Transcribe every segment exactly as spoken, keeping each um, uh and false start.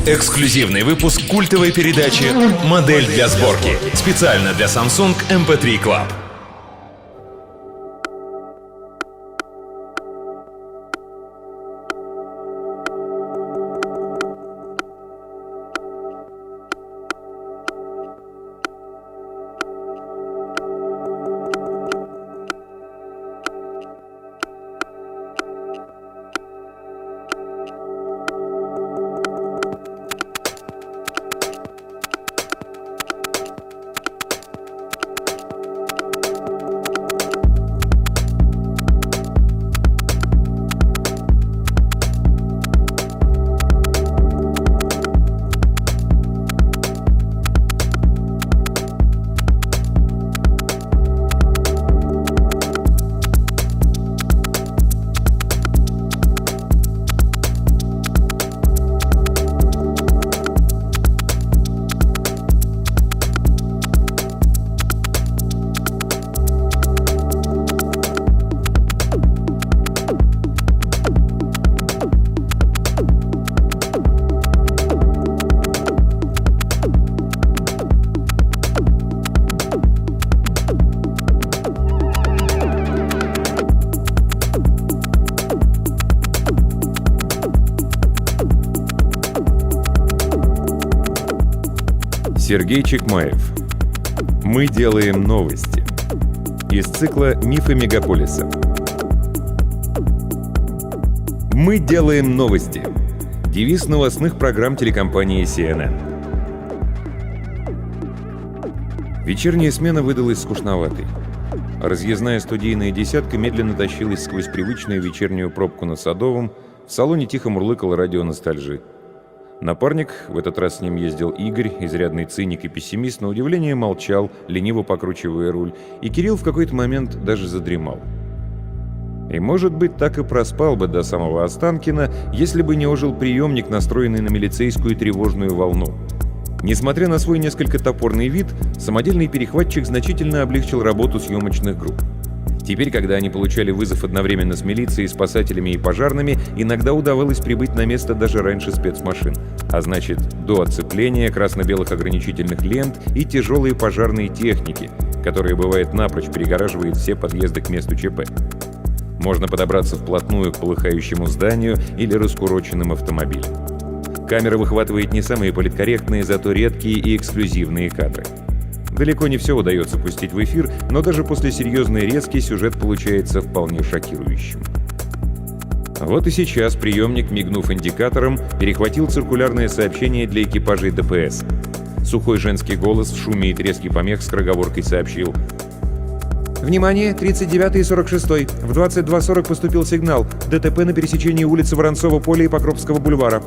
Эксклюзивный выпуск культовой передачи «Модель для сборки». Специально для Samsung эм пи три Club. Сергей Чекмаев. Мы делаем новости. Из цикла «Мифы мегаполиса». Мы делаем новости. Девиз новостных программ телекомпании си эн эн. Вечерняя смена выдалась скучноватой. Разъездная студийная десятка медленно тащилась сквозь привычную вечернюю пробку на Садовом. В салоне тихо мурлыкало радио ностальжи. Напарник, в этот раз с ним ездил Игорь, изрядный циник и пессимист, на удивление молчал, лениво покручивая руль, и Кирилл в какой-то момент даже задремал. И, может быть, так и проспал бы до самого Останкина, если бы не ожил приемник, настроенный на милицейскую тревожную волну. Несмотря на свой несколько топорный вид, самодельный перехватчик значительно облегчил работу съемочных групп. Теперь, когда они получали вызов одновременно с милицией, спасателями и пожарными, иногда удавалось прибыть на место даже раньше спецмашин. А значит, до оцепления, красно-белых ограничительных лент и тяжелой пожарной техники, которая, бывает, напрочь перегораживает все подъезды к месту ЧП. Можно подобраться вплотную к полыхающему зданию или раскуроченным автомобилям. Камера выхватывает не самые политкорректные, зато редкие и эксклюзивные кадры. Далеко не все удается пустить в эфир, но даже после серьезной резки сюжет получается вполне шокирующим. Вот и сейчас приемник, мигнув индикатором, перехватил циркулярное сообщение для экипажей дэ пэ эс. Сухой женский голос в шуме и треске помех скороговоркой сообщил: «Внимание! тридцать девятый и сорок шестой. В двадцать два сорок поступил сигнал. ДТП на пересечении улицы Воронцова поля и Покровского бульвара».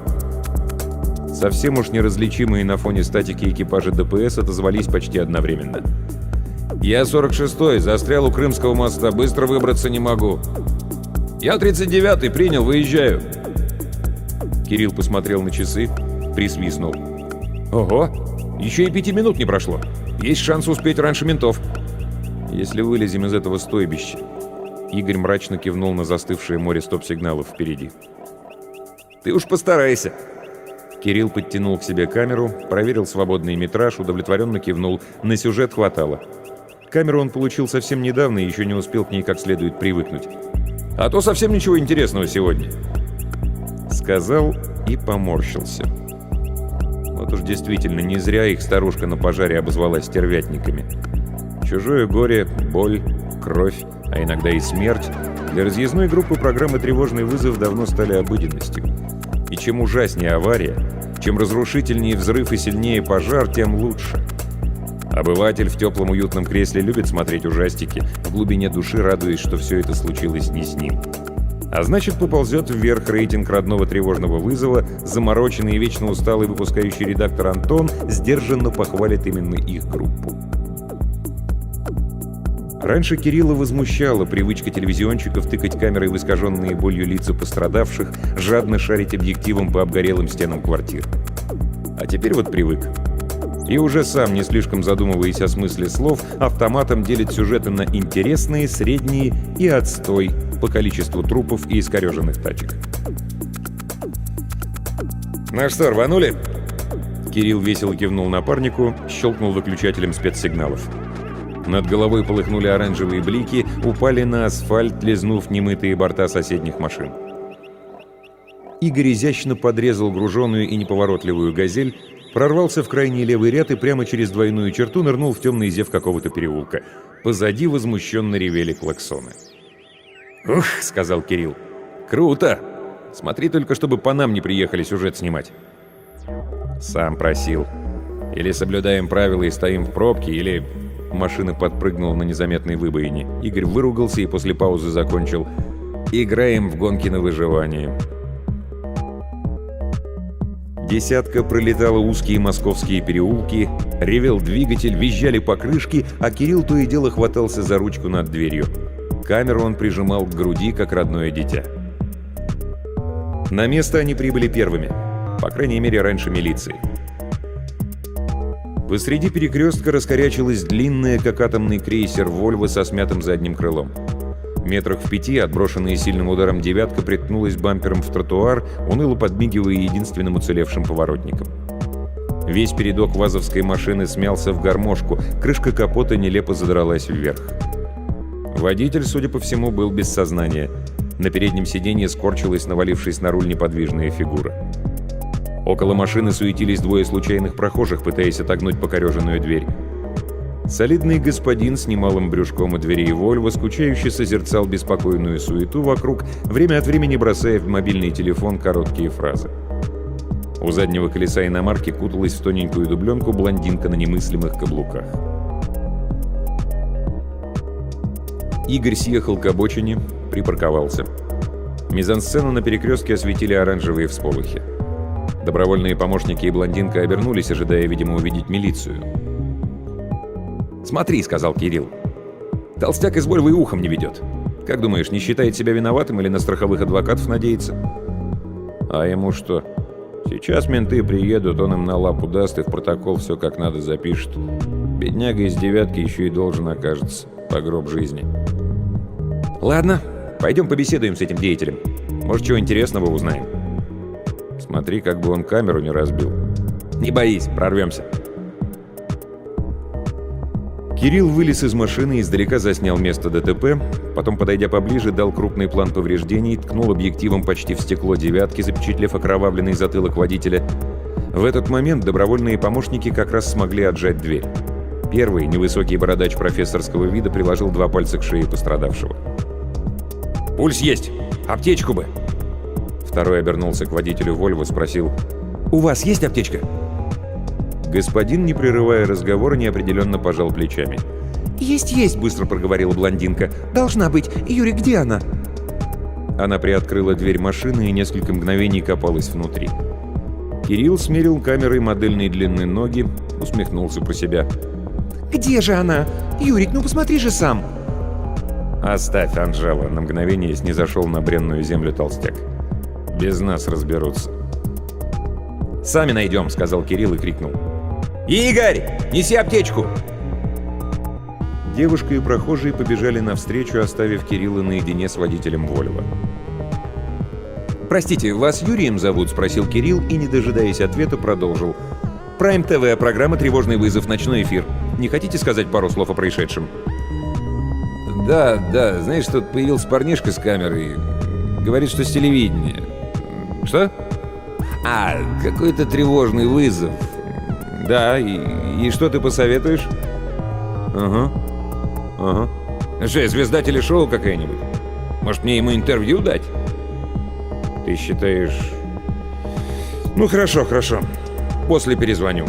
Совсем уж неразличимые на фоне статики экипажа дэ пэ эс отозвались почти одновременно. «Я сорок шестой, застрял у Крымского моста, быстро выбраться не могу». «Я тридцать девятый, принял, выезжаю». Кирилл посмотрел на часы, присвистнул. «Ого, еще и пяти минут не прошло. Есть шанс успеть раньше ментов. Если вылезем из этого стойбища». Игорь мрачно кивнул на застывшее море стоп-сигналов впереди. «Ты уж постарайся». Кирилл подтянул к себе камеру, проверил свободный метраж, удовлетворенно кивнул. На сюжет хватало. Камеру он получил совсем недавно и еще не успел к ней как следует привыкнуть. «А то совсем ничего интересного сегодня», — сказал и поморщился. Вот уж действительно, не зря их старушка на пожаре обозвала стервятниками. Чужое горе, боль, кровь, а иногда и смерть для разъездной группы программы «Тревожный вызов» давно стали обыденностью. И чем ужаснее авария, чем разрушительнее взрыв и сильнее пожар, тем лучше. Обыватель в теплом уютном кресле любит смотреть ужастики, в глубине души радуясь, что все это случилось не с ним. А значит, поползет вверх рейтинг родного тревожного вызова, замороченный и вечно усталый выпускающий редактор Антон сдержанно похвалит именно их группу. Раньше Кирилла возмущала привычка телевизионщиков тыкать камерой в искаженные болью лица пострадавших, жадно шарить объективом по обгорелым стенам квартир. А теперь вот привык. И уже сам, не слишком задумываясь о смысле слов, автоматом делит сюжеты на интересные, средние и отстой по количеству трупов и искореженных тачек. «Ну что, рванули?» Кирилл весело кивнул напарнику, щелкнул выключателем спецсигналов. Над головой полыхнули оранжевые блики, упали на асфальт, лизнув немытые борта соседних машин. Игорь изящно подрезал груженную и неповоротливую «Газель», прорвался в крайний левый ряд и прямо через двойную черту нырнул в темный зев какого-то переулка. Позади возмущенно ревели клаксоны. «Ух!» — сказал Кирилл. «Круто! Смотри только, чтобы по нам не приехали сюжет снимать». «Сам просил. Или соблюдаем правила и стоим в пробке, или...» Машина подпрыгнула на незаметной выбоине. Игорь выругался и после паузы закончил. «Играем в гонки на выживание». Десятка пролетала узкие московские переулки, ревел двигатель, визжали покрышки, а Кирилл то и дело хватался за ручку над дверью. Камеру он прижимал к груди, как родное дитя. На место они прибыли первыми, по крайней мере, раньше милиции. Посреди перекрестка раскорячилась длинная, как атомный крейсер, «Вольво» со смятым задним крылом. Метрах в пяти, отброшенная сильным ударом «девятка», приткнулась бампером в тротуар, уныло подмигивая единственным уцелевшим поворотником. Весь передок вазовской машины смялся в гармошку, крышка капота нелепо задралась вверх. Водитель, судя по всему, был без сознания. На переднем сиденье скорчилась, навалившись на руль, неподвижная фигура. Около машины суетились двое случайных прохожих, пытаясь отогнуть покореженную дверь. Солидный господин с немалым брюшком у дверей «Вольво» скучающе созерцал беспокойную суету вокруг, время от времени бросая в мобильный телефон короткие фразы. У заднего колеса иномарки куталась в тоненькую дубленку блондинка на немыслимых каблуках. Игорь съехал к обочине, припарковался. Мизансцену на перекрестке осветили оранжевые всполохи. Добровольные помощники и блондинка обернулись, ожидая, видимо, увидеть милицию. «Смотри», — сказал Кирилл. «Толстяк из Вольво и ухом не ведет. Как думаешь, не считает себя виноватым или на страховых адвокатов надеется?» «А ему что? Сейчас менты приедут, он им на лапу даст и в протокол все как надо запишет. Бедняга из «девятки» еще и должен окажется. По гроб жизни». «Ладно, пойдем побеседуем с этим деятелем. Может, чего интересного узнаем». «Смотри, как бы он камеру не разбил». «Не боись, прорвемся». Кирилл вылез из машины и издалека заснял место ДТП, потом, подойдя поближе, дал крупный план повреждений, ткнул объективом почти в стекло «девятки», запечатлев окровавленный затылок водителя. В этот момент добровольные помощники как раз смогли отжать дверь. Первый, невысокий бородач профессорского вида, приложил два пальца к шее пострадавшего. «Пульс есть! Аптечку бы!» Второй обернулся к водителю «Вольво», спросил: «У вас есть аптечка?» Господин, не прерывая разговора, неопределенно пожал плечами. «Есть-есть», — быстро проговорила блондинка. «Должна быть. Юрий, где она?» Она приоткрыла дверь машины и несколько мгновений копалась внутри. Кирилл смерил камерой модельной длины ноги, усмехнулся про себя. «Где же она? Юрик, ну посмотри же сам!» «Оставь, Анжела», — на мгновение снизошел на бренную землю толстяк. «Без нас разберутся». «Сами найдем», — сказал Кирилл и крикнул. «Игорь, неси аптечку!» Девушка и прохожие побежали навстречу, оставив Кирилла наедине с водителем «Вольво». «Простите, вас Юрием зовут?» — спросил Кирилл и, не дожидаясь ответа, продолжил. «Прайм ТВ, программа «Тревожный вызов», ночной эфир. Не хотите сказать пару слов о происшедшем?» «Да, да, знаешь, тут появился парнишка с камерой. Говорит, что с телевидения». «Что?» «А, какой-то тревожный вызов». «Да, и, и что ты посоветуешь?» «Ага, ага». «Что, я звезда телешоу какая-нибудь? Может, мне ему интервью дать?» «Ты считаешь...» «Ну, хорошо, хорошо. После перезвоню».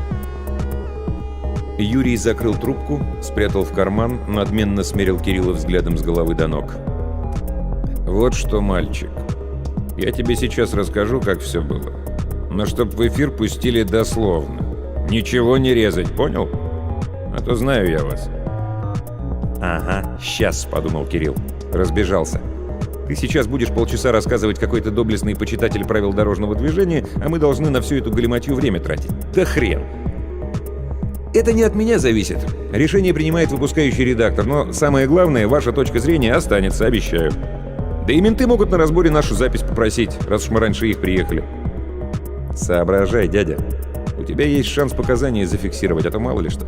Юрий закрыл трубку, спрятал в карман, надменно смерил Кирилла взглядом с головы до ног. «Вот что, мальчик, я тебе сейчас расскажу, как все было. Но чтоб в эфир пустили дословно. Ничего не резать, понял? А то знаю я вас». «Ага, сейчас», — подумал Кирилл. Разбежался. «Ты сейчас будешь полчаса рассказывать какой-то доблестный почитатель правил дорожного движения, а мы должны на всю эту галиматью время тратить. Да хрен!» «Это не от меня зависит. Решение принимает выпускающий редактор, но самое главное, ваша точка зрения останется, обещаю. Да и менты могут на разборе нашу запись попросить, раз уж мы раньше их приехали». Соображай, дядя. У тебя есть шанс показания зафиксировать, а то мало ли что.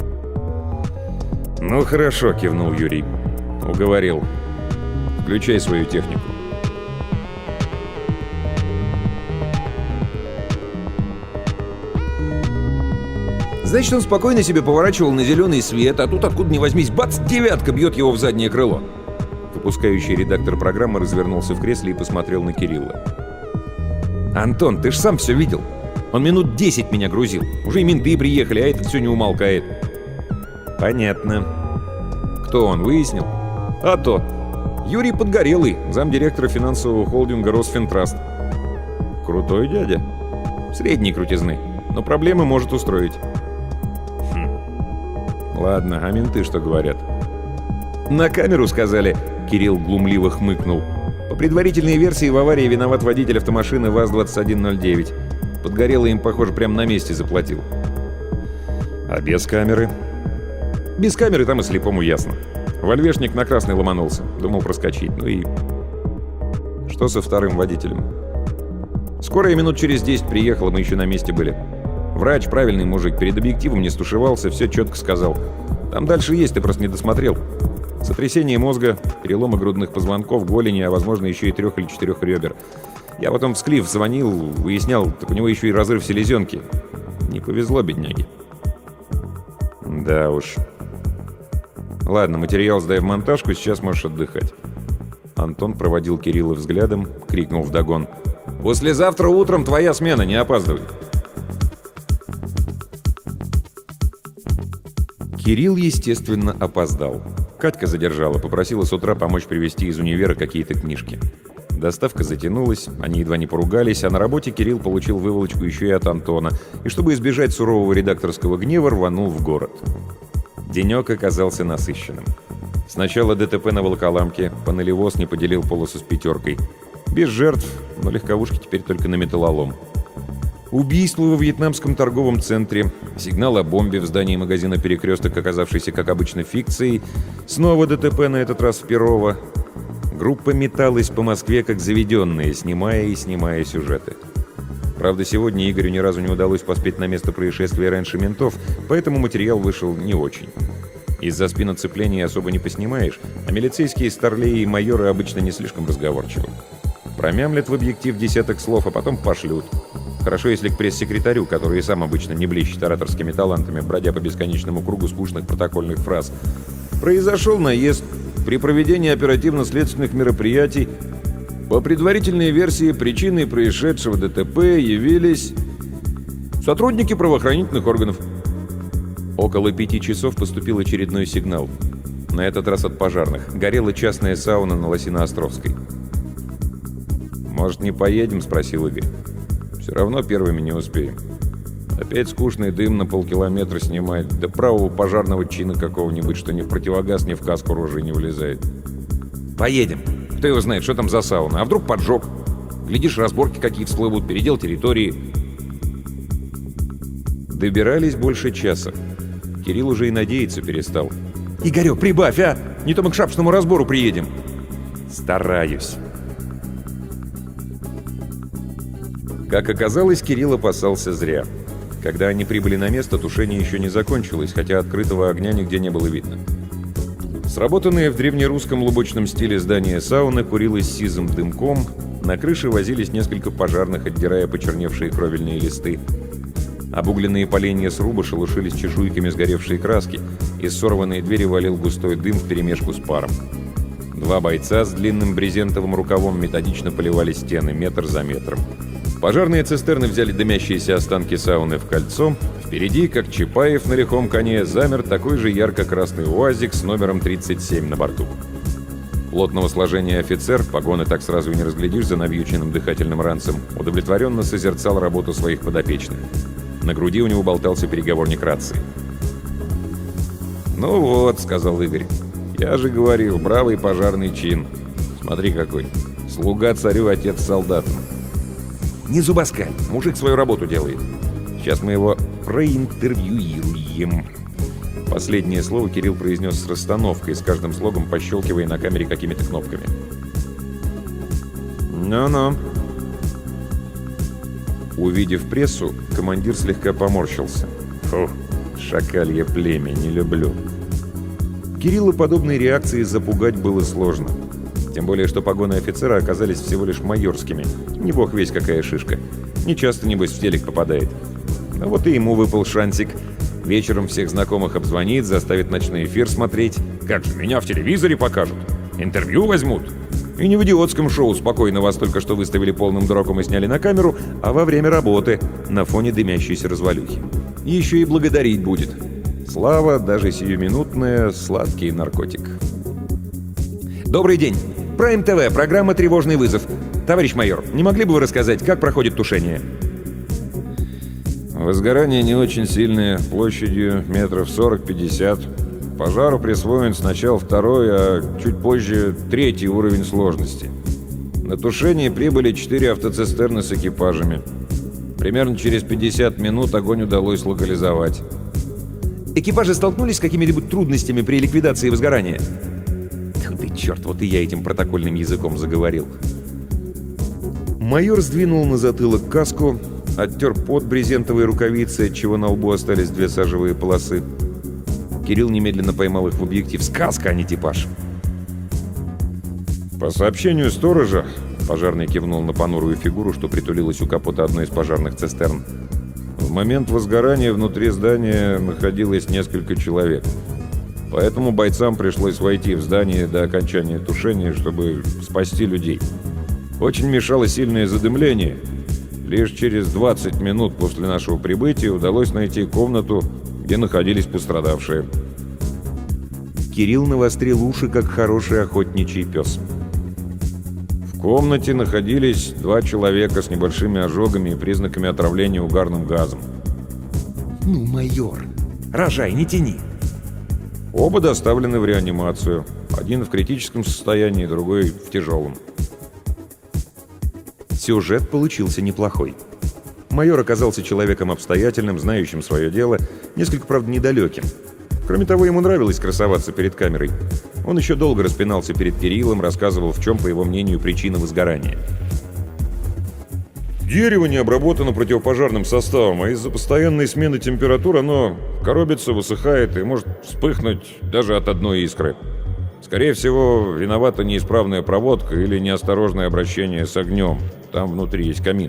«Ну хорошо», — кивнул Юрий. «Уговорил. Включай свою технику». Значит, он спокойно себе поворачивал на зеленый свет, а тут откуда ни возьмись, бац, девятка бьет его в заднее крыло. Выпускающий редактор программы развернулся в кресле и посмотрел на Кирилла. «Антон, ты ж сам все видел. Он минут десять меня грузил. Уже и менты приехали, а этот все не умолкает». «Понятно. Кто он, выяснил?» «А то. Юрий Подгорелый, замдиректора финансового холдинга «Росфинтраст». Крутой дядя. Средней крутизны, но проблемы может устроить». «Хм. Ладно, а менты что говорят?» «На камеру сказали», — Кирилл глумливо хмыкнул. «По предварительной версии в аварии виноват водитель автомашины ВАЗ двадцать один ноль девять. Подгорелый им, похоже, прямо на месте заплатил». «А без камеры?» «Без камеры там и слепому ясно. Вольвешник на красный ломанулся. Думал проскочить. Ну и... Что со вторым водителем?» «Скорая минут через десять приехала, мы еще на месте были. Врач, правильный мужик, перед объективом не стушевался, все четко сказал. Там дальше есть, ты просто не досмотрел. Сотрясение мозга, переломы грудных позвонков, голени, а возможно еще и трех или четырех ребер. Я потом в Склиф звонил, выяснял, так у него еще и разрыв селезенки. Не повезло, бедняге». «Да уж. Ладно, материал сдай в монтажку, сейчас можешь отдыхать». Антон проводил Кирилла взглядом, крикнул вдогон: «Послезавтра утром твоя смена, не опаздывай». Кирилл, естественно, опоздал. Катька задержала, попросила с утра помочь привезти из универа какие-то книжки. Доставка затянулась, они едва не поругались, а на работе Кирилл получил выволочку еще и от Антона, и чтобы избежать сурового редакторского гнева, рванул в город. Денек оказался насыщенным. Сначала ДТП на Волоколамке, панелевоз не поделил полосу с пятеркой. Без жертв, но легковушки теперь только на металлолом. Убийство во вьетнамском торговом центре, сигнал о бомбе в здании магазина «Перекресток», оказавшийся, как обычно, фикцией, снова ДТП, на этот раз в Перово. Группа металась по Москве как заведенная, снимая и снимая сюжеты. Правда, сегодня Игорю ни разу не удалось поспеть на место происшествия раньше ментов, поэтому материал вышел не очень. Из-за спиноцепления особо не поснимаешь, а милицейские старлеи и майоры обычно не слишком разговорчивы. Промямлят в объектив десяток слов, а потом пошлют. Хорошо, если к пресс-секретарю, который и сам обычно не блещет ораторскими талантами, бродя по бесконечному кругу скучных протокольных фраз. Произошел наезд. При проведении оперативно-следственных мероприятий по предварительной версии причиной происшедшего ДТП явились сотрудники правоохранительных органов. Около пяти часов поступил очередной сигнал. На этот раз от пожарных. Горела частная сауна на Лосино-Островской. «Может, не поедем?» — спросил Игорь. «Все равно первыми не успеем. Опять скучный дым на полкилометра снимает, да правого пожарного чина какого-нибудь, что ни в противогаз, ни в каску рожей не влезает». «Поедем. Кто его знает, что там за сауна? А вдруг поджог? Глядишь, разборки какие всплывут, передел территории». Добирались больше часа. Кирилл уже и надеяться перестал. «Игорек, прибавь, а! Не то мы к шапшному разбору приедем». «Стараюсь». Как оказалось, Кирилл опасался зря. Когда они прибыли на место, тушение еще не закончилось, хотя открытого огня нигде не было видно. Сработанное в древнерусском лубочном стиле здание сауны курилось сизым дымком, на крыше возились несколько пожарных, отдирая почерневшие кровельные листы. Обугленные поленья сруба шелушились чешуйками сгоревшей краски, из сорванной двери валил густой дым вперемешку с паром. Два бойца с длинным брезентовым рукавом методично поливали стены метр за метром. Пожарные цистерны взяли дымящиеся останки сауны в кольцо. Впереди, как Чапаев на лихом коне, замер такой же ярко-красный УАЗик с номером тридцать семь на борту. Плотного сложения офицер, погоны так сразу и не разглядишь за навьюченным дыхательным ранцем, удовлетворенно созерцал работу своих подопечных. На груди у него болтался переговорник рации. «Ну вот», — сказал Игорь, — «я же говорил, бравый пожарный чин. Смотри какой. Слуга царю, отец солдатам». «Не зубоскаль, мужик свою работу делает. Сейчас мы его проинтервьюируем». Последнее слово Кирилл произнес с расстановкой, с каждым слогом пощелкивая на камере какими-то кнопками. «Ну-ну». Увидев прессу, командир слегка поморщился. Фу, шакалье племя, не люблю. Кирилла подобной реакции запугать было сложно. Тем более, что погоны офицера оказались всего лишь майорскими. Не бог весть какая шишка. Не часто, небось, в телек попадает. Но вот и ему выпал шансик. Вечером всех знакомых обзвонит, заставит ночной эфир смотреть. Как же, меня в телевизоре покажут? Интервью возьмут? И не в идиотском шоу «Спокойно» вас только что выставили полным дроком и сняли на камеру, а во время работы, на фоне дымящейся развалюхи. Еще и благодарить будет. Слава, даже сиюминутная, сладкий наркотик. Добрый день. Прайм ТВ, программа «Тревожный вызов». Товарищ майор, не могли бы вы рассказать, как проходит тушение? Возгорание не очень сильное, площадью метров сорок-пятьдесят. Пожару присвоен сначала второй, а чуть позже третий уровень сложности. На тушение прибыли четыре автоцистерны с экипажами. Примерно через пятьдесят минут огонь удалось локализовать. Экипажи столкнулись с какими-нибудь трудностями при ликвидации возгорания? Тьфу ты, черт, вот и я этим протокольным языком заговорил. Майор сдвинул на затылок каску, оттер пот брезентовой рукавицы, отчего на лбу остались две сажевые полосы. Кирилл немедленно поймал их в объектив. Сказка, а не типаж. По сообщению сторожа, пожарный кивнул на понурую фигуру, что притулилась у капота одной из пожарных цистерн. В момент возгорания внутри здания находилось несколько человек. Поэтому бойцам пришлось войти в здание до окончания тушения, чтобы спасти людей. Очень мешало сильное задымление. Лишь через двадцать минут после нашего прибытия удалось найти комнату, где находились пострадавшие. Кирилл навострил уши, как хороший охотничий пес. В комнате находились два человека с небольшими ожогами и признаками отравления угарным газом. Ну, майор, рожай, не тяни. Оба доставлены в реанимацию. Один в критическом состоянии, другой в тяжелом. Сюжет получился неплохой. Майор оказался человеком обстоятельным, знающим свое дело, несколько, правда, недалеким. Кроме того, ему нравилось красоваться перед камерой. Он еще долго распинался перед Кириллом, рассказывал, в чем, по его мнению, причина возгорания. Дерево не обработано противопожарным составом, а из-за постоянной смены температур оно коробится, высыхает и может вспыхнуть даже от одной искры. Скорее всего, виновата неисправная проводка или неосторожное обращение с огнем. Там внутри есть камин.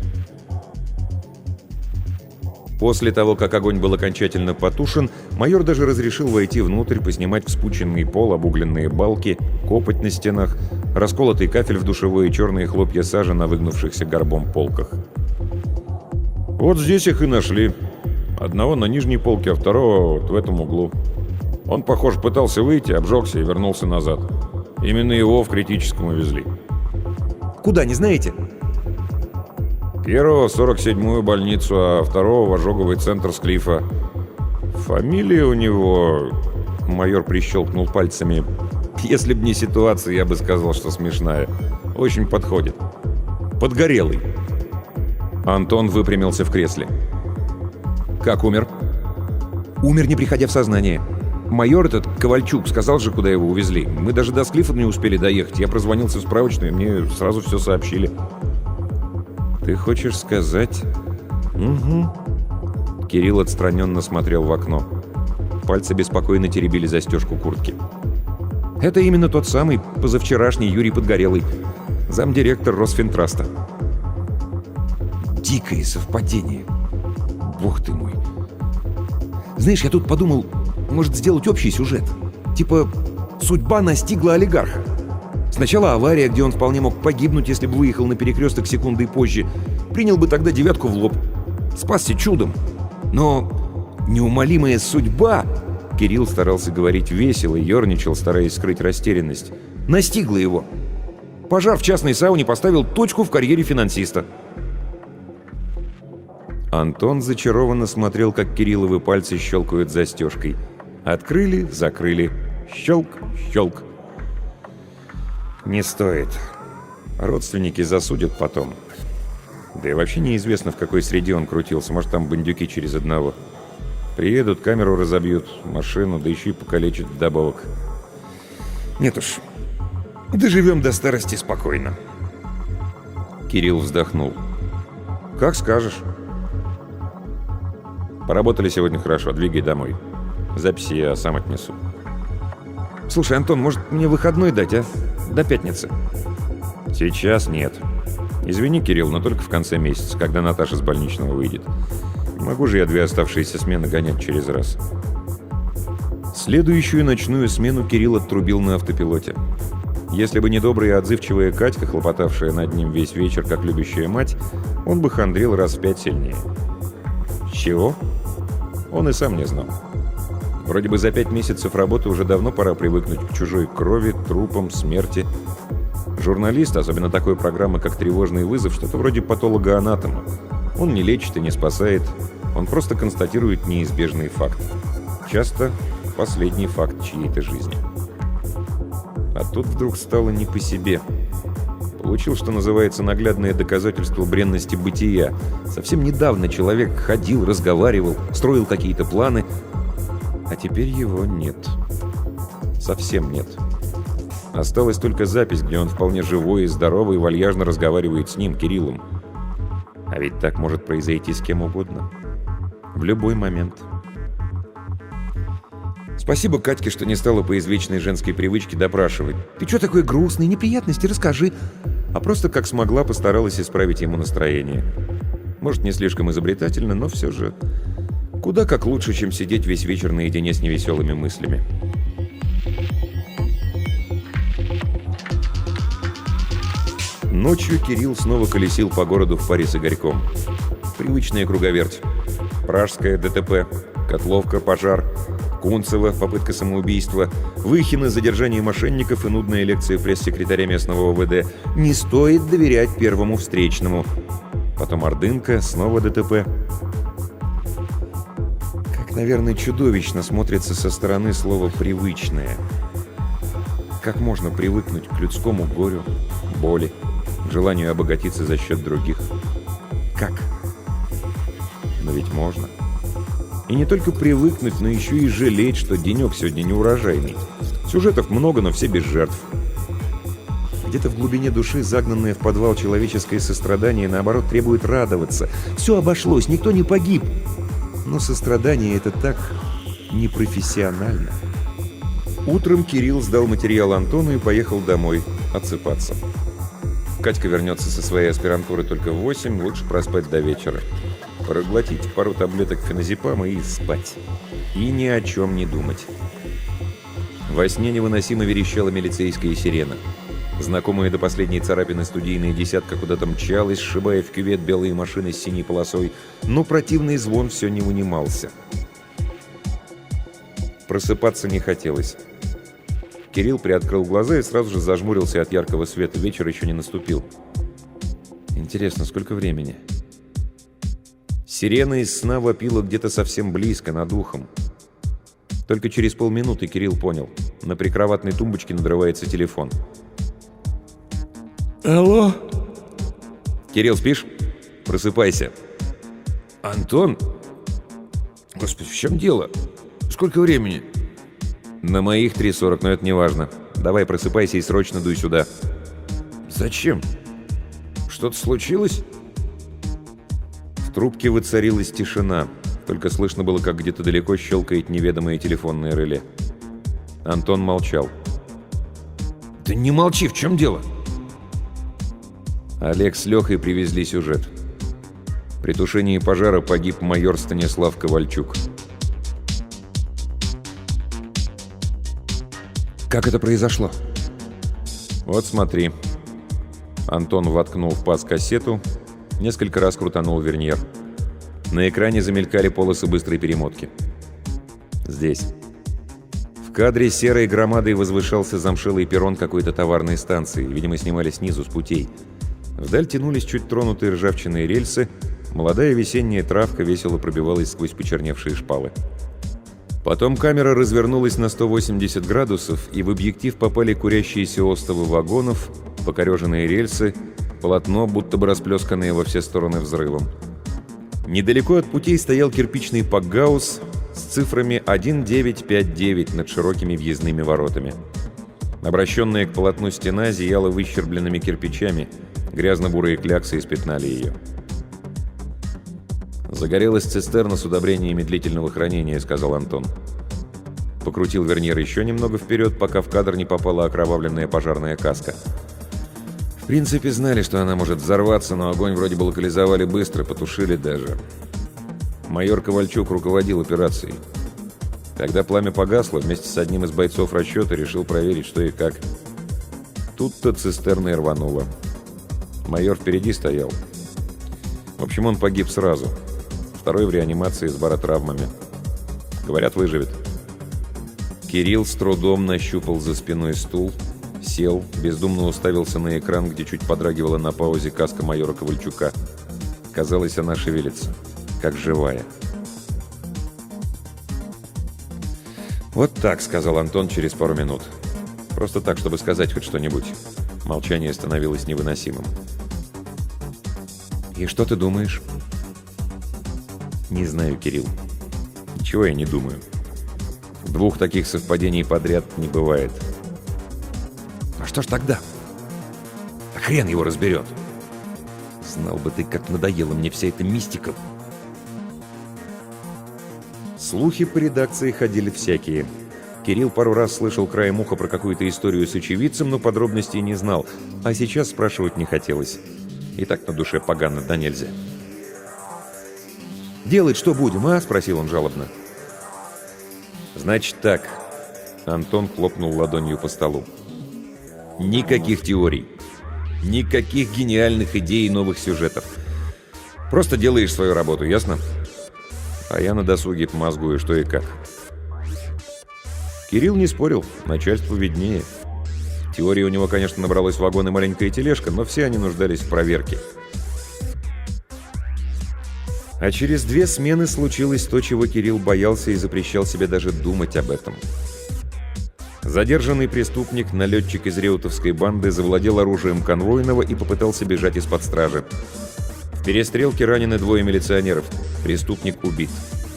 После того, как огонь был окончательно потушен, майор даже разрешил войти внутрь, поснимать вспученный пол, обугленные балки, копоть на стенах, расколотый кафель в душевой и черные хлопья сажи на выгнувшихся горбом полках. Вот здесь их и нашли. Одного на нижней полке, а второго вот в этом углу. Он, похоже, пытался выйти, обжегся и вернулся назад. Именно его в критическом увезли. Куда, не знаете? Первого в сорок седьмую больницу, а второго в ожоговый центр Склифа. Фамилия у него... Майор прищелкнул пальцами. Если б не ситуация, я бы сказал, что смешная. Очень подходит. Подгорелый. Антон выпрямился в кресле. Как умер? Умер, не приходя в сознание. Майор этот, Ковальчук, сказал же, куда его увезли. Мы даже до Склифа не успели доехать. Я прозвонился в справочную, мне сразу все сообщили. Ты хочешь сказать... Угу. Кирилл отстраненно смотрел в окно. Пальцы беспокойно теребили застежку куртки. Это именно тот самый позавчерашний Юрий Подгорелый, замдиректор Росфинтраста. Дикое совпадение. Бог ты мой. Знаешь, я тут подумал, может сделать общий сюжет. Типа «Судьба настигла олигарха». Сначала авария, где он вполне мог погибнуть, если бы выехал на перекресток секундой позже. Принял бы тогда девятку в лоб. Спасся чудом. Но неумолимая судьба... Кирилл старался говорить весело, ерничал, стараясь скрыть растерянность. Настигла его. Пожар в частной сауне поставил точку в карьере финансиста. Антон зачарованно смотрел, как Кирилловы пальцы щелкают застежкой. Открыли, закрыли. Щелк, щелк. Не стоит. Родственники засудят потом. Да и вообще неизвестно, в какой среде он крутился. Может, там бандюки через одного. Приедут, камеру разобьют, машину, да еще и покалечат вдобавок. Нет уж. Доживем до старости спокойно. Кирилл вздохнул. Как скажешь. Поработали сегодня хорошо, двигай домой. Записи я сам отнесу. Слушай, Антон, может, мне выходной дать, а? До пятницы. Сейчас нет. Извини, Кирилл, но только в конце месяца, когда Наташа с больничного выйдет. Не могу же я две оставшиеся смены гонять через раз. Следующую ночную смену Кирилл отрубил на автопилоте. Если бы не добрая и отзывчивая Катька, хлопотавшая над ним весь вечер, как любящая мать, он бы хандрил раз в пять сильнее. Чего? Он и сам не знал. Вроде бы за пять месяцев работы уже давно пора привыкнуть к чужой крови, трупам, смерти. Журналист, особенно такой программы, как «Тревожный вызов», что-то вроде патологоанатома. Он не лечит и не спасает, он просто констатирует неизбежный факт. Часто последний факт чьей-то жизни. А тут вдруг стало не по себе. Получил, что называется, наглядное доказательство бренности бытия. Совсем недавно человек ходил, разговаривал, строил какие-то планы, а теперь его нет. Совсем нет. Осталась только запись, где он вполне живой и здоровый и вальяжно разговаривает с ним, Кириллом. А ведь так может произойти с кем угодно. В любой момент. Спасибо Катьке, что не стала по извечной женской привычке допрашивать. «Ты что такой грустный? Неприятности? Расскажи!» А просто как смогла постаралась исправить ему настроение. Может, не слишком изобретательно, но все же куда как лучше, чем сидеть весь вечер наедине с невеселыми мыслями. Ночью Кирилл снова колесил по городу в паре с Игорьком. Привычная круговерть. Пражская, ДТП, Котловка, пожар, Кунцево, попытка самоубийства, Выхино, задержание мошенников и нудная лекция пресс-секретаря местного ОВД. Не стоит доверять первому встречному. Потом Ордынка, снова ДТП. Как, наверное, чудовищно смотрится со стороны слово «привычное». Как можно привыкнуть к людскому горю, боли, к желанию обогатиться за счет других? Как? Но ведь можно. И не только привыкнуть, но еще и жалеть, что денек сегодня неурожайный. Сюжетов много, но все без жертв. Где-то в глубине души загнанное в подвал человеческое сострадание, наоборот, требует радоваться. Все обошлось, никто не погиб. Но сострадание — это так непрофессионально. Утром Кирилл сдал материал Антону и поехал домой отсыпаться. Катька вернется со своей аспирантуры только в восемь, лучше проспать до вечера. Проглотить пару таблеток феназепама и спать. И ни о чем не думать. Во сне невыносимо верещала милицейская сирена. Знакомая до последней царапины студийная десятка куда-то мчалась, сшибая в кювет белые машины с синей полосой, но противный звон все не унимался. Просыпаться не хотелось. Кирилл приоткрыл глаза и сразу же зажмурился от яркого света. Вечер еще не наступил. Интересно, сколько времени? Сирена из сна вопила где-то совсем близко, над ухом. Только через полминуты Кирилл понял. На прикроватной тумбочке надрывается телефон. «Алло?» «Кирилл, спишь? Просыпайся». «Антон? Господи, в чем дело? Сколько времени?» «На моих три сорок, но это не важно. Давай, просыпайся и срочно дуй сюда». «Зачем? Что-то случилось?» В трубке воцарилась тишина. Только слышно было, как где-то далеко щелкает неведомое телефонное реле. Антон молчал. «Да не молчи, в чем дело?» Олег с Лехой привезли сюжет. При тушении пожара погиб майор Станислав Ковальчук. «Как это произошло?» Вот смотри. Антон воткнул в паз кассету, несколько раз крутанул верньер. На экране замелькали полосы быстрой перемотки. Здесь. В кадре серой громадой возвышался замшелый перрон какой-то товарной станции. Видимо, снимали снизу, с путей. Вдаль тянулись чуть тронутые ржавчиной рельсы. Молодая весенняя травка весело пробивалась сквозь почерневшие шпалы. Потом камера развернулась на сто восемьдесят градусов, и в объектив попали курящиеся остовы вагонов, покореженные рельсы, полотно, будто бы расплесканное во все стороны взрывом. Недалеко от путей стоял кирпичный пакгаус с цифрами один девять пять девять над широкими въездными воротами. Обращенная к полотну стена зияла выщербленными кирпичами, грязно-бурые кляксы испятнали ее. «Загорелась цистерна с удобрениями длительного хранения», — сказал Антон. Покрутил вернир еще немного вперед, пока в кадр не попала окровавленная пожарная каска. В принципе, знали, что она может взорваться, но огонь вроде бы локализовали быстро, потушили даже. Майор Ковальчук руководил операцией. Когда пламя погасло, вместе с одним из бойцов расчета решил проверить, что и как. Тут-то цистерна и рванула. Майор впереди стоял. В общем, он погиб сразу. Второй в реанимации с баротравмами. Говорят, выживет. Кирилл с трудом нащупал за спиной стул, сел, бездумно уставился на экран, где чуть подрагивала на паузе каска майора Ковальчука. Казалось, она шевелится, как живая. «Вот так», — сказал Антон через пару минут. Просто так, чтобы сказать хоть что-нибудь. Молчание становилось невыносимым. «И что ты думаешь?» «Не знаю, Кирилл. Ничего я не думаю. Двух таких совпадений подряд не бывает». «А что ж тогда?» «А хрен его разберет!» «Знал бы ты, как надоела мне вся эта мистика». Слухи по редакции ходили всякие. Кирилл пару раз слышал краем уха про какую-то историю с очевидцем, но подробностей не знал, а сейчас спрашивать не хотелось. И так на душе погано, да нельзя. «Делать что будем, а?» — спросил он жалобно. «Значит так», — Антон хлопнул ладонью по столу. «Никаких теорий, никаких гениальных идей и новых сюжетов. Просто делаешь свою работу, ясно? А я на досуге помозгую, что и как». Кирилл не спорил, начальству виднее. Теории у него, конечно, набралось вагон и маленькая тележка, но все они нуждались в проверке. А через две смены случилось то, чего Кирилл боялся и запрещал себе даже думать об этом. Задержанный преступник, налетчик из реутовской банды, завладел оружием конвойного и попытался бежать из-под стражи. В перестрелке ранены двое милиционеров. Преступник убит.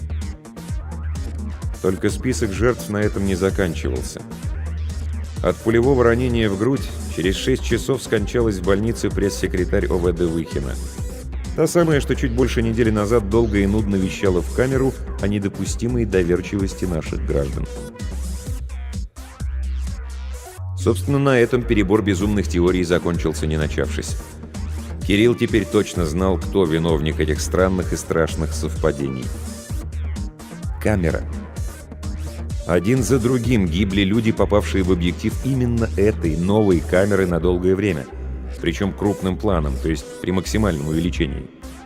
Только список жертв на этом не заканчивался. От пулевого ранения в грудь через шесть часов скончалась в больнице пресс-секретарь О В Д Выхина. Та самая, что чуть больше недели назад долго и нудно вещала в камеру о недопустимой доверчивости наших граждан. Собственно, на этом перебор безумных теорий закончился, не начавшись. Кирилл теперь точно знал, кто виновник этих странных и страшных совпадений. Камера. Один за другим гибли люди, попавшие в объектив именно этой новой камеры на долгое время. Причем крупным планом, то есть при максимальном увеличении.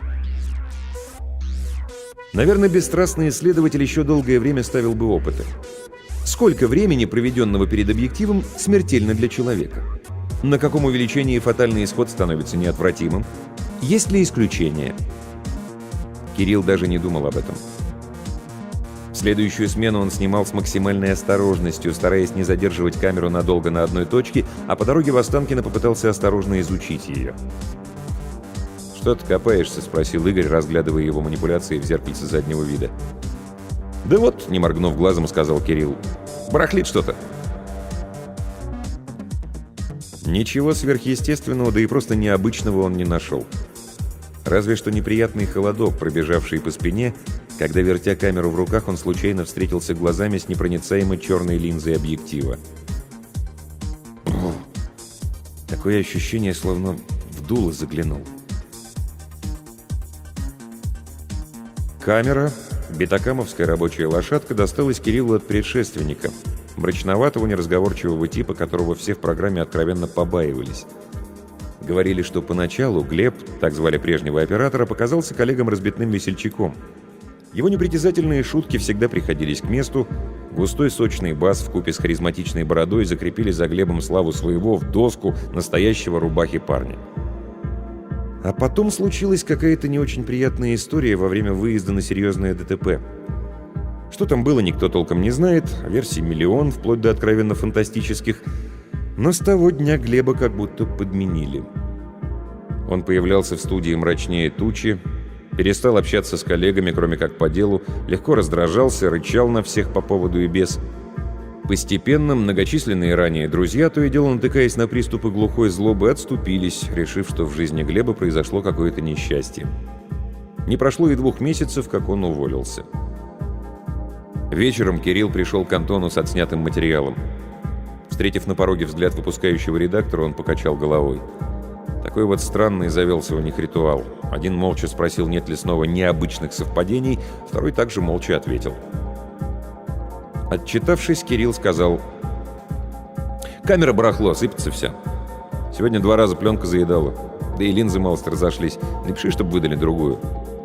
Наверное, бесстрастный исследователь еще долгое время ставил бы опыты. Сколько времени, проведенного перед объективом, смертельно для человека? На каком увеличении фатальный исход становится неотвратимым? Есть ли исключения? Кирилл даже не думал об этом. В следующую смену он снимал с максимальной осторожностью, стараясь не задерживать камеру надолго на одной точке, а по дороге в Останкино попытался осторожно изучить ее. «Что ты копаешься?» — спросил Игорь, разглядывая его манипуляции в зеркальце заднего вида. «Да вот», — не моргнув глазом, сказал Кирилл, — «барахлит что-то». Ничего сверхъестественного, да и просто необычного он не нашел. Разве что неприятный холодок, пробежавший по спине, когда, вертя камеру в руках, он случайно встретился глазами с непроницаемой черной линзой объектива. Бррр. Такое ощущение, словно в дуло заглянул. Камера, бетакамовская рабочая лошадка, досталась Кириллу от предшественника, мрачноватого, неразговорчивого типа, которого все в программе откровенно побаивались. Говорили, что поначалу Глеб, так звали прежнего оператора, показался коллегам разбитным весельчаком. Его непритязательные шутки всегда приходились к месту, густой сочный бас вкупе с харизматичной бородой закрепили за Глебом славу своего в доску настоящего рубахи парня. А потом случилась какая-то не очень приятная история во время выезда на серьезное Д Т П. Что там было, никто толком не знает, версий миллион, вплоть до откровенно фантастических, но с того дня Глеба как будто подменили. Он появлялся в студии мрачнее тучи, перестал общаться с коллегами, кроме как по делу, легко раздражался, рычал на всех по поводу и без. Постепенно многочисленные ранее друзья, то и дело натыкаясь на приступы глухой злобы, отступились, решив, что в жизни Глеба произошло какое-то несчастье. Не прошло и двух месяцев, как он уволился. Вечером Кирилл пришел к Антону с отснятым материалом. Встретив на пороге взгляд выпускающего редактора, он покачал головой. Такой вот странный завелся у них ритуал. Один молча спросил, нет ли снова необычных совпадений, второй также молча ответил. Отчитавшись, Кирилл сказал: «Камера барахло, сыпется вся. Сегодня два раза пленка заедала. Да и линзы малость разошлись. Напиши, чтобы выдали другую».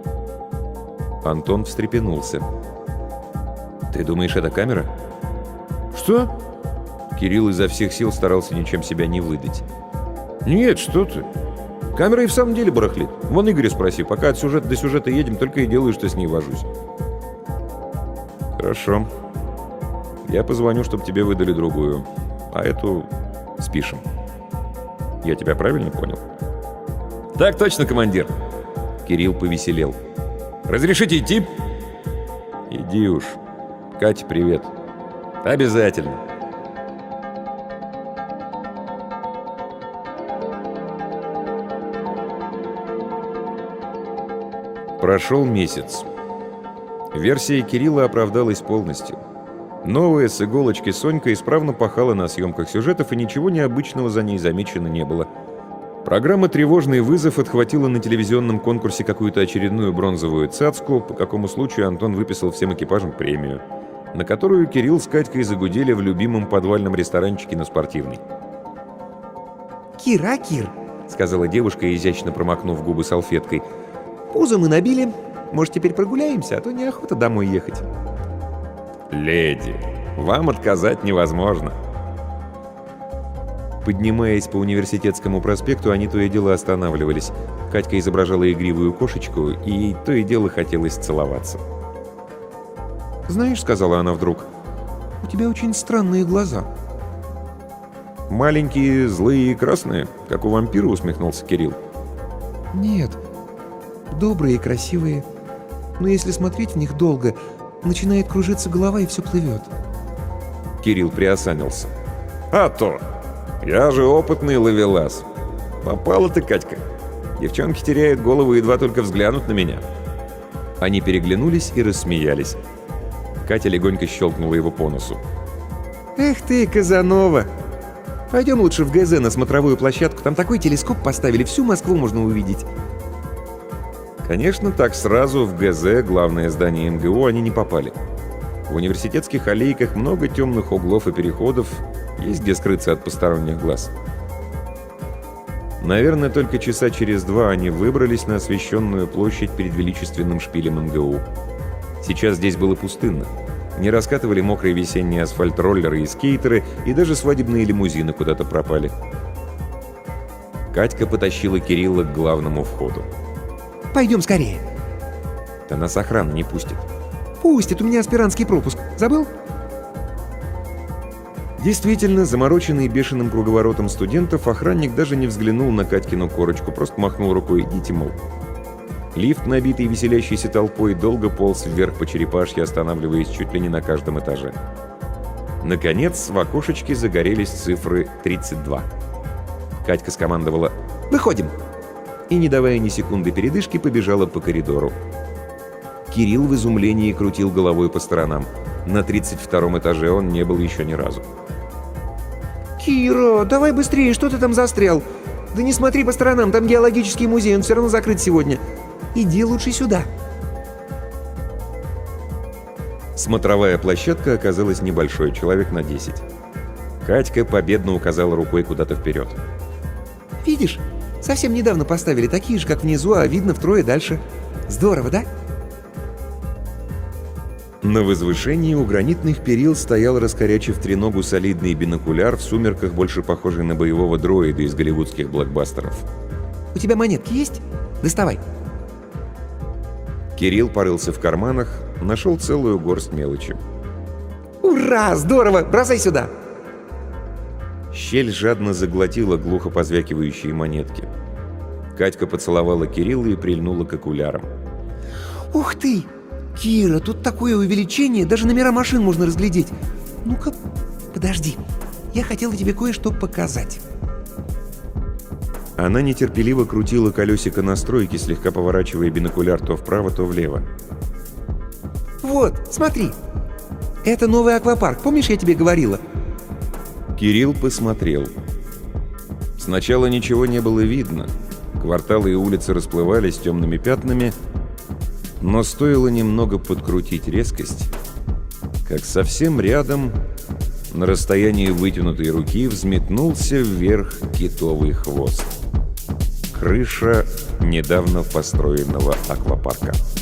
Антон встрепенулся. «Ты думаешь, это камера?» «Что?» Кирилл изо всех сил старался ничем себя не выдать. «Нет, что ты. Камера и в самом деле барахлит. Вон Игоря спроси, пока от сюжета до сюжета едем, только и делаю, что с ней вожусь». «Хорошо. Я позвоню, чтобы тебе выдали другую. А эту спишем. Я тебя правильно понял?» «Так точно, командир!» Кирилл повеселел. «Разрешите идти?» «Иди уж. Кате, привет». «Обязательно». Прошел месяц. Версия Кирилла оправдалась полностью. Новая с иголочки Сонька исправно пахала на съемках сюжетов, и ничего необычного за ней замечено не было. Программа «Тревожный вызов» отхватила на телевизионном конкурсе какую-то очередную бронзовую цацку, по какому случаю Антон выписал всем экипажам премию, на которую Кирилл с Катькой загудели в любимом подвальном ресторанчике на Спортивной. «Кир, а, Кир?» — сказала девушка, изящно промокнув губы салфеткой. «Пузо мы набили. Может, теперь прогуляемся, а то неохота домой ехать». «Леди, вам отказать невозможно». Поднимаясь по Университетскому проспекту, они то и дело останавливались. Катька изображала игривую кошечку, и ей то и дело хотелось целоваться. «Знаешь, — сказала она вдруг, — у тебя очень странные глаза». «Маленькие, злые и красные, как у вампира», — усмехнулся Кирилл. «Нет, добрые и красивые. Но если смотреть в них долго, начинает кружиться голова и все плывет». Кирилл приосанился. «А то! Я же опытный ловелас. Попала ты, Катька. Девчонки теряют голову, едва только взглянут на меня». Они переглянулись и рассмеялись. Катя легонько щелкнула его по носу. «Эх ты, Казанова! Пойдем лучше в ГЗ на смотровую площадку. Там такой телескоп поставили, всю Москву можно увидеть». Конечно, так сразу в ГЗ, главное здание эм гэ у, они не попали. В университетских аллейках много темных углов и переходов, есть где скрыться от посторонних глаз. Наверное, только часа через два они выбрались на освещенную площадь перед величественным шпилем эм гэ у. Сейчас здесь было пустынно. Не раскатывали мокрый весенний асфальт роллеры и скейтеры, и даже свадебные лимузины куда-то пропали. Катька потащила Кирилла к главному входу. «Пойдем скорее». «Да нас охрана не пустит». «Пустит, у меня аспирантский пропуск. Забыл?» Действительно, замороченный бешеным круговоротом студентов, охранник даже не взглянул на Катькину корочку, просто махнул рукой: «Идите, мол». Лифт, набитый веселящейся толпой, долго полз вверх по черепашье, останавливаясь чуть ли не на каждом этаже. Наконец, в окошечке загорелись цифры тридцать два. Катька скомандовала: «Выходим». И, не давая ни секунды передышки, побежала по коридору. Кирилл в изумлении крутил головой по сторонам. На тридцать втором этаже он не был еще ни разу. «Кира, давай быстрее, что ты там застрял? Да не смотри по сторонам, там геологический музей, он все равно закрыт сегодня. Иди лучше сюда». Смотровая площадка оказалась небольшой, человек на десять. Катька победно указала рукой куда-то вперед. «Видишь, совсем недавно поставили такие же, как внизу, а видно втрое дальше. Здорово, да?» На возвышении у гранитных перил стоял, раскорячив треногу, солидный бинокуляр, в сумерках больше похожий на боевого дроида из голливудских блокбастеров. «У тебя монетки есть? Доставай». Кирилл порылся в карманах, нашел целую горсть мелочи. «Ура! Здорово! Бросай сюда!» Щель жадно заглотила глухо позвякивающие монетки. Катька поцеловала Кирилла и прильнула к окулярам. «Ух ты! Кира, тут такое увеличение, даже номера машин можно разглядеть. Ну-ка, подожди, я хотела тебе кое-что показать». Она нетерпеливо крутила колесико настройки, слегка поворачивая бинокуляр то вправо, то влево. «Вот, смотри! Это новый аквапарк, помнишь, я тебе говорила?» Кирилл посмотрел. Сначала ничего не было видно. Кварталы и улицы расплывались темными пятнами, но стоило немного подкрутить резкость, как совсем рядом, на расстоянии вытянутой руки, взметнулся вверх китовый хвост. Крыша недавно построенного аквапарка.